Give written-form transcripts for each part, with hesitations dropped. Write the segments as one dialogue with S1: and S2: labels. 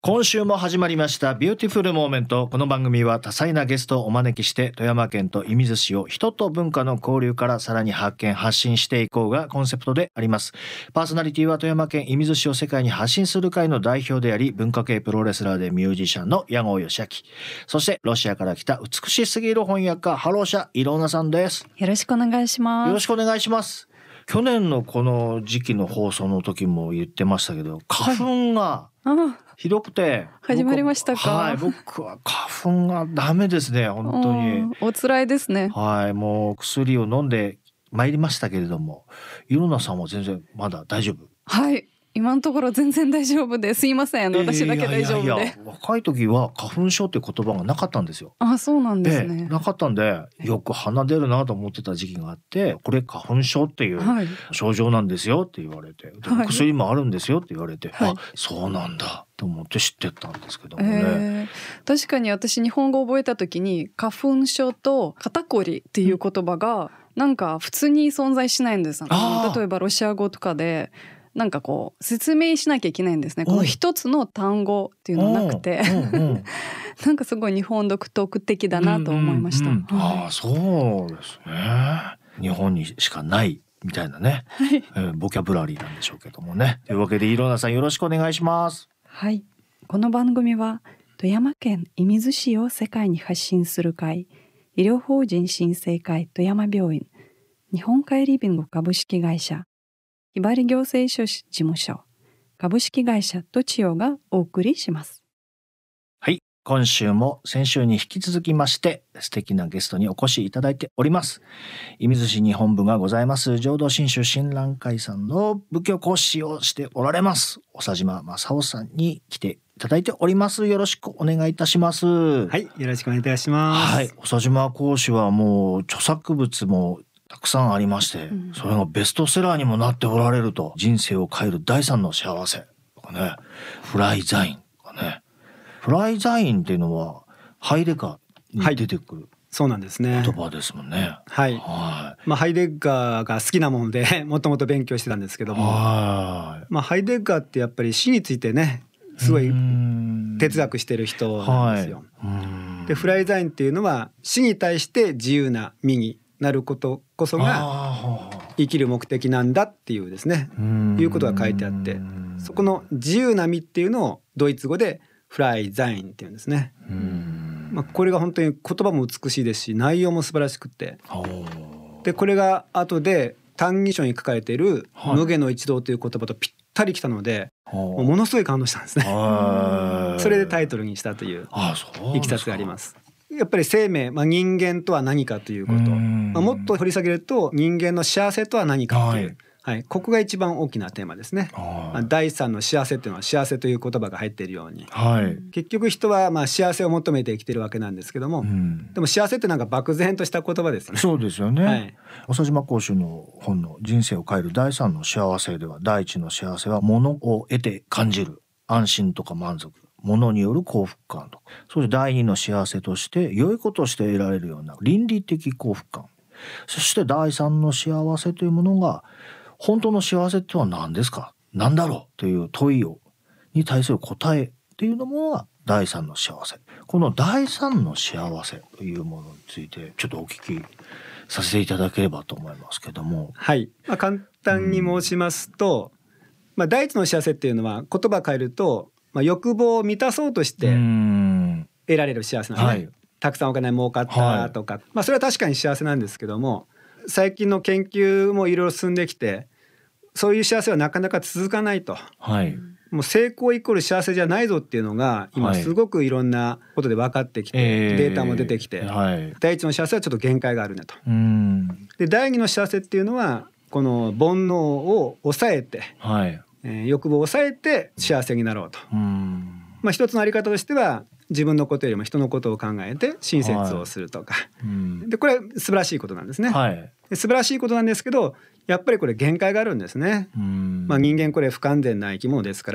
S1: 今週も始まりましたビューティフルモーメント。この番組は多彩なゲストをお招きして富山県と射水市を人と文化の交流からさらに発見発信していこうがコンセプトであります。パーソナリティは富山県射水市を世界に発信する会の代表であり、文化系プロレスラーでミュージシャンの矢後義明、そしてロシアから来た美しすぎる翻訳家ハローシャイローナさんです。
S2: よろしくお願いします。
S1: よろしくお願いします。去年のこの時期の放送の時も言ってましたけど、花粉がひどくて、
S2: 始まりましたか。
S1: はい、僕は花粉がダメですね、本当に。
S2: お辛いですね。
S1: はい、もう薬を飲んで参りましたけれども、イロナさんは全然まだ大丈夫？
S2: はい、今のところ全然大丈夫です。すいません、私だけ大丈夫で。
S1: いや若い時は花粉症って言葉がなかったんですよ。
S2: あ、そうなんですね。
S1: なかったんで、よく鼻出るなと思ってた時期があって、これ花粉症っていう症状なんですよって言われて、薬もあるんですよって言われて、あ、そうなんだと思って知ってたんですけどもね。
S2: 確かに私日本語を覚えた時に花粉症と肩こりっていう言葉がなんか普通に存在しないんです。例えばロシア語とかでなんかこう説明しなきゃいけないんですね。この一つの単語っていうのはなくてなんかすごい日本独特的だなと思いました。
S1: あ、そうですね。日本にしかないみたいなね、ボキャブラリーなんでしょうけどもね。というわけでイローナさんよろしくお願いします。
S2: はい、この番組は富山県射水市を世界に発信する会、医療法人新生会富山病院、日本海リビング株式会社、ひばり行政書士事務所、株式会社トチオがお送りします。
S1: はい、今週も先週に引き続きまして素敵なゲストにお越しいただいております。射水市に本部がございます浄土真宗親鸞会さんの仏教講師をしておられます長島正夫さんに来ていただいております。よろしくお願いいたします。
S3: はい、よろしくお願いいたします。
S1: はい、長島講師はもう著作物もたくさんありまして、それがベストセラーにもなっておられると。人生を変える第三の幸せとかね、フライザインとかね。フライザインっていうのはハイデガーに出てくる、
S3: そうなんですね。
S1: 言葉ですもんね。
S3: はい。ハイデガーが好きなものでもともと勉強してたんですけども、ハイデガーってやっぱり死についてね、すごい哲学してる人なんですよ。で、フライザインっていうのは死に対して自由な身になることこそが生きる目的なんだっていうですね、いうことが書いてあって、そこの自由な身っていうのをドイツ語でフライザインっていうんですね。これが本当に言葉も美しいですし、内容も素晴らしくて、でこれが後で「歎異抄」に書かれている「無下の一道」という言葉とぴったりきたので、ものすごい感動したんですね。それでタイトルにしたといういきさつがあります。やっぱり生命、人間とは何かということ、もっと掘り下げると人間の幸せとは何かという、ここが一番大きなテーマですね。第三の幸せっていうのは幸せという言葉が入っているように、結局人は幸せを求めて生きているわけなんですけども、でも幸せってなんか漠然とした言葉ですね。
S1: そうですよね。長島講師の本の人生を変える第三の幸せでは、第一の幸せは物を得て感じる安心とか満足、物による幸福感とか、そして第二の幸せとして良いことをして得られるような倫理的幸福感、そして第三の幸せというものが、本当の幸せっては何ですか、何だろうという問いに対する答えっていうのも第三の幸せ。この第三の幸せというものについてちょっとお聞きさせていただければと思いますけども。
S3: はい、簡単に申しますと、第一の幸せっていうのは言葉変えると、欲望を満たそうとして得られる幸せなんですね。たくさんお金儲かったとか、それは確かに幸せなんですけども、最近の研究もいろいろ進んできて、そういう幸せはなかなか続かないと、もう成功イコール幸せじゃないぞっていうのが今すごくいろんなことで分かってきて、データも出てきて、第一の幸せはちょっと限界があるねと。で、第二の幸せっていうのはこの煩悩を抑えて、欲望を抑えて幸せになろうと。一つのあり方としては、自分のことよりも人のことを考えて親切をするとか、でこれは素晴らしいことなんですね。素晴らしいことなんですけど、やっぱりこれ限界があるんですね。人間これ不完全な生き物ですから、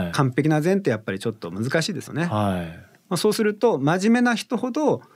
S3: 完璧な善ってやっぱりちょっと難しいですよね。そうすると真面目な人ほど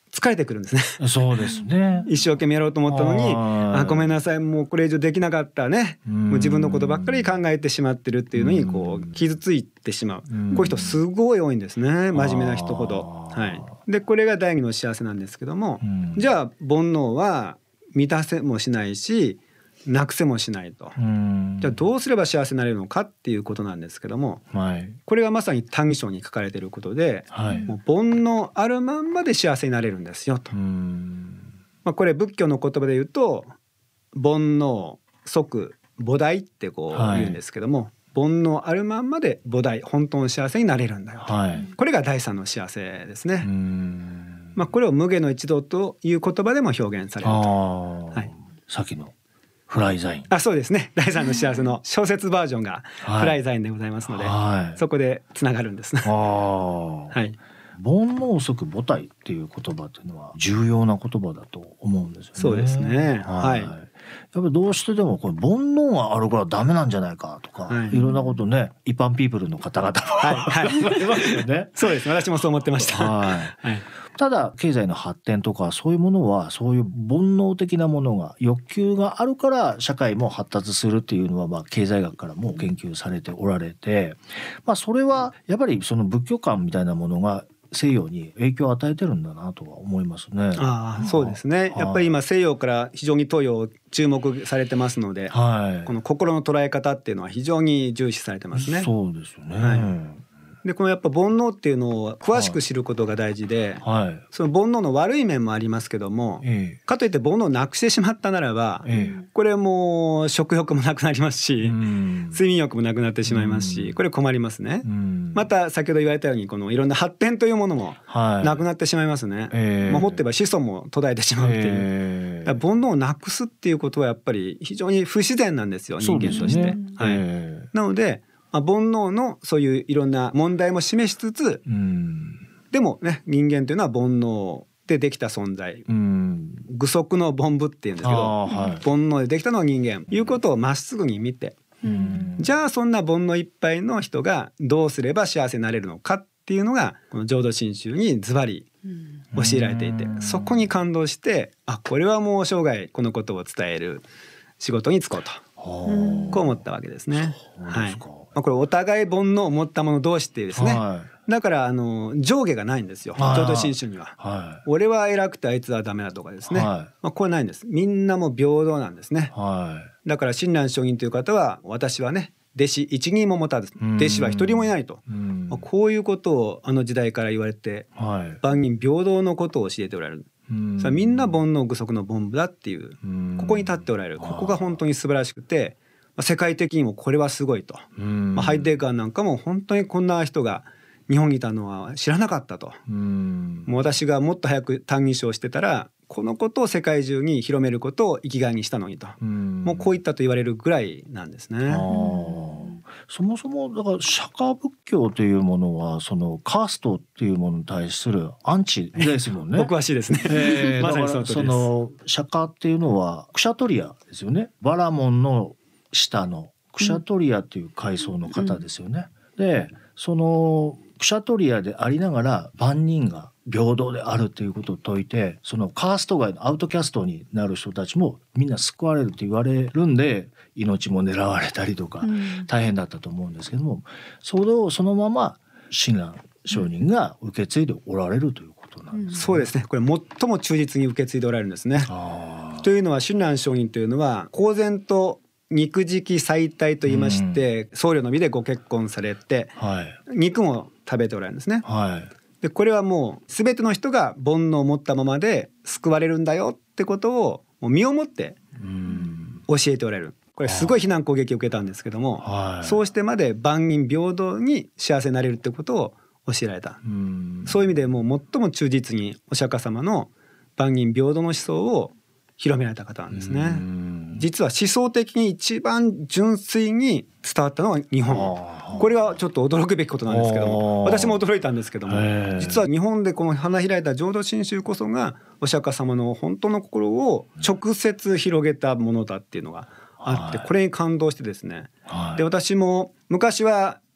S3: 疲れてくるんですね。
S1: そうですね。
S3: 一生懸命やろうと思ったのに、ごめんなさい、もうこれ以上できなかったね、もう自分のことばっかり考えてしまってるっていうのにこう傷ついてしまう、こういう人すごい多いんですね、真面目な人ほど。はい、でこれが第二の幸せなんですけども、じゃあ煩悩は満たせもしないしなくせもしないと、じゃあどうすれば幸せになれるのかっていうことなんですけども、はい、これがまさに歎異抄に書かれていることで、はい、もう煩悩あるまんまで幸せになれるんですよと。これ仏教の言葉で言うと煩悩即菩提ってこう言うんですけども、はい、煩悩あるまんまで菩提本当の幸せになれるんだよと、はい、これが第三の幸せですね。これを無下の一道という言葉でも表現されると、はい、
S1: さっきのフライザイン。
S3: そうですね。第三の幸せの小説バージョンがフライザインでございますので、はい、そこでつながるんですね。はい。
S1: 煩悩即菩提っていう言葉っていうのは重要な言葉だと思うんですよね。
S3: そうですね。はい。
S1: やっぱりどうしてでもこれ煩悩があるからダメなんじゃないかとか、はい、いろんなことね一般ピープルの方々は言いますよね。
S3: そうです。私もそう思ってました。
S1: はい。はい、ただ経済の発展とかそういうものはそういう煩悩的なものが欲求があるから社会も発達するっていうのは経済学からも研究されておられて、それはやっぱりその仏教観みたいなものが西洋に影響を与えてるんだなとは思いますね。
S3: そうですね。やっぱり今西洋から非常に東洋注目されてますので、はい、この心の捉え方っていうのは非常に重視されてますね。
S1: そうですよね。
S3: はい、でこのやっぱ煩悩っていうのを詳しく知ることが大事で、はい、その煩悩の悪い面もありますけども、かといって煩悩をなくしてしまったならば、これもう食欲もなくなりますし、睡眠欲もなくなってしまいますし、これ困りますね。また先ほど言われたようにこのいろんな発展というものもなくなってしまいますね。もっと言えば子孫も途絶えてしまうっていう、煩悩をなくすっていうことはやっぱり非常に不自然なんですよ、人間として。はい、なので煩悩のそういういろんな問題も示しつつ、でもね人間というのは煩悩でできた存在、具足の凡夫っていうんですけど、煩悩でできたのは人間いうことをまっすぐに見て、じゃあそんな煩悩いっぱいの人がどうすれば幸せになれるのかっていうのがこの浄土真宗にズバリ教えられていて、そこに感動してこれはもう生涯このことを伝える仕事に就こうとこう思ったわけですね。はい。これお互い煩悩を持った者同士っていうですね、だから上下がないんですよ、浄土真宗には。俺は偉くてあいつはダメだとかですね、これないんです。みんなも平等なんですね。だから親鸞聖人という方は私はね弟子一人も持たず弟子は一人もいないと、こういうことを時代から言われて、万人平等のことを教えておられる。みんな煩悩具足の凡夫だっていう、ここに立っておられる。ここが本当に素晴らしくて、世界的にもこれはすごいと。ハイデガーなんかも本当にこんな人が日本にいたのは知らなかったと。もう私がもっと早く歎異抄をしてたらこのことを世界中に広めることを生きがいにしたのにと、もうこういったと言われるぐらいなんですね。
S1: そもそもだから釈迦仏教というものはそのカーストっていうものに対するアンチですもんね。
S3: お詳しいですね。まさにその通りです。その
S1: 釈迦っていうのはクシャトリアですよね。バラモンの下のクシャトリアという階層の方ですよね。でそのクシャトリアでありながら万人が平等であるということを説いて、そのカースト外のアウトキャストになる人たちもみんな救われると言われるんで、命も狙われたりとか大変だったと思うんですけども、それをそのまま親鸞上人が受け継いでおられるということなんですね。
S3: そうですね。これ最も忠実に受け継いでおられるんですね。というのは親鸞上人というのは公然と肉食妻帯と言いまして、僧侶の身でご結婚されて、肉も食べておられるんですね。でこれはもう全ての人が煩悩を持ったままで救われるんだよってことをもう身をもって教えておられる。これすごい非難攻撃を受けたんですけども、そうしてまで万人平等に幸せになれるってことを教えられた。そういう意味でもう最も忠実にお釈迦様の万人平等の思想を広められた方なんですね。実は思想的に一番純粋に伝わったのは日本。これはちょっと驚くべきことなんですけども、私も驚いたんですけども、実は日本でこの花開いた浄土真宗こそがお釈迦様の本当の心を直接広げたものだっていうのがあって、これに感動してですね。で私も昔は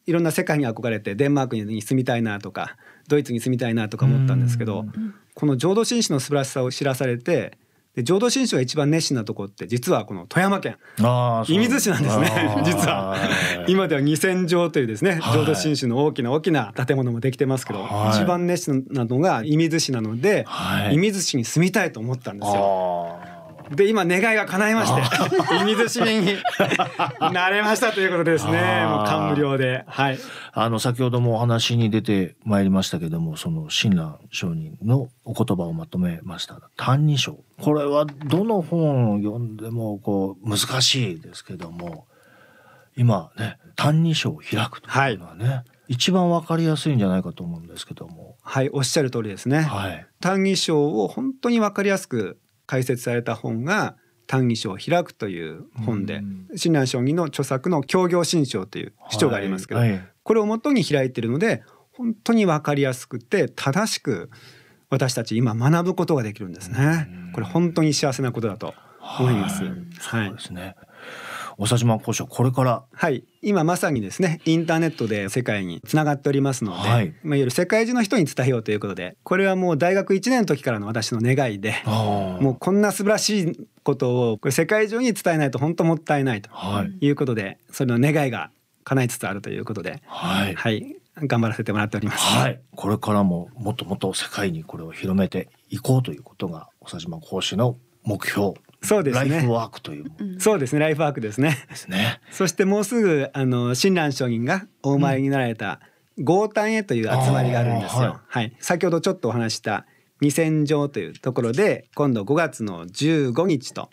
S3: いろんな世界に憧れてデンマークに住みたいなとかドイツに住みたいなとか思ったんですけど、この浄土真宗の素晴らしさを知らされて、で浄土真宗が一番熱心なとこって実はこの富山県射水市なんですね。実は今では2000錠というですね、浄土真宗の大きな建物もできてますけど、一番熱心なのが射水市なので、射水市に住みたいと思ったんですよ。で今願いが叶いまして射水市民になれましたということですね。もう感無量で、はい、
S1: 先ほどもお話に出てまいりましたけども、その親鸞上人のお言葉をまとめました「歎異抄」、これはどの本を読んでもこう難しいですけども、今ね「歎異抄」を開くというのはね、一番わかりやすいんじゃないかと思うんですけども。
S3: はい、おっしゃる通りですね。歎異抄を本当にわかりやすく解説された本が歎異抄を開くという本で、親鸞上人の著作の教行信証という主張がありますけど、これを元に開いているので本当に分かりやすくて正しく私たち今学ぶことができるんですね。これ本当に幸せなことだと思います。
S1: そうですね。長島講師はこれから、
S3: はい、今まさにですねインターネットで世界につながっておりますので、いわゆる世界中の人に伝えようということで、これはもう大学1年の時からの私の願いで、もうこんな素晴らしいことをこれ世界中に伝えないと本当もったいないということで、それの願いが叶いつつあるということで、頑張らせてもらっております、
S1: これからももっともっと世界にこれを広めていこうということが長島講師の目標。
S3: そうですね、
S1: ライフワークという、
S3: そうですね、ライフワークですね。そしてもうすぐ親鸞上人がお生まれになられた豪丹へという集まりがあるんですよ。先ほどちょっとお話した2000錠というところで今度5月の15日と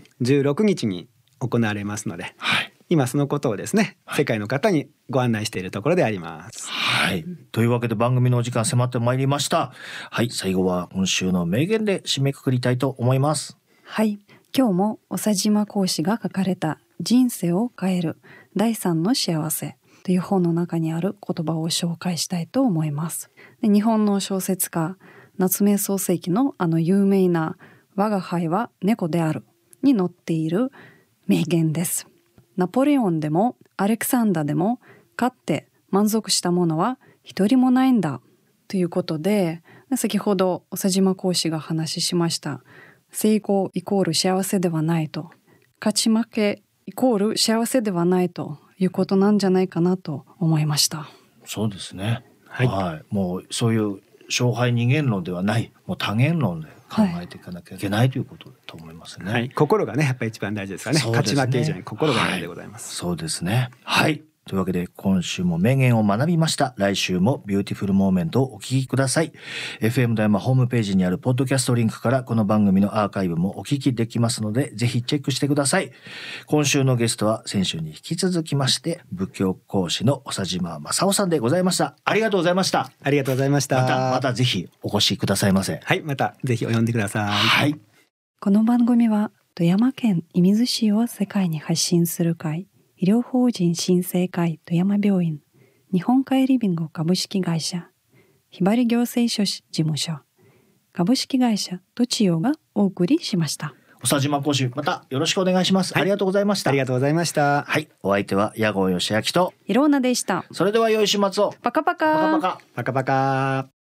S3: 16日に行われますので、今そのことをですね、世界の方にご案内しているところであります。
S1: というわけで番組のお時間迫ってまいりました。最後は今週の名言で締めくくりたいと思います。
S2: 今日も長島講師が書かれた人生を変える第三の幸せという本の中にある言葉を紹介したいと思います。で、日本の小説家夏目漱石の有名な我が輩は猫であるに載っている名言です。ナポレオンでもアレクサンダーでも勝って満足したものは一人もないんだということで、先ほど長島講師が話しました成功イコール幸せではないと、勝ち負けイコール幸せではないということなんじゃないかなと思いました。
S1: そうですね、もうそういう勝敗二元論ではない、もう多元論で考えていかなきゃいけないということだと思いますね。
S3: 心がねやっぱり一番大事ですからね。勝ち負け以上に心が大事でございます。
S1: そうですね。というわけで今週も名言を学びました。来週もビューティフルモーメントをお聞きください。 FM 富山ホームページにあるポッドキャストリンクからこの番組のアーカイブもお聞きできますので、ぜひチェックしてください。今週のゲストは先週に引き続きまして仏教講師の長島正夫さんでございました。ありがとうございました。
S3: ありがとうございました。
S1: またぜひお越しくださいませ。
S3: またぜひお呼んでください。
S2: この番組は富山県射水市を世界に発信する会、医療法人新生会富山病院、日本海リビング株式会社、ひばり行政書士事務所、株式会社とちよがお送りしました。
S1: 長島講師、またよろしくお願いします。ありがとうございました。
S3: ありがとうございました。
S1: お相手は矢後義明と
S2: いろうなでした。
S1: それでは良い週末を。
S2: パカパカ。
S3: パカパカ。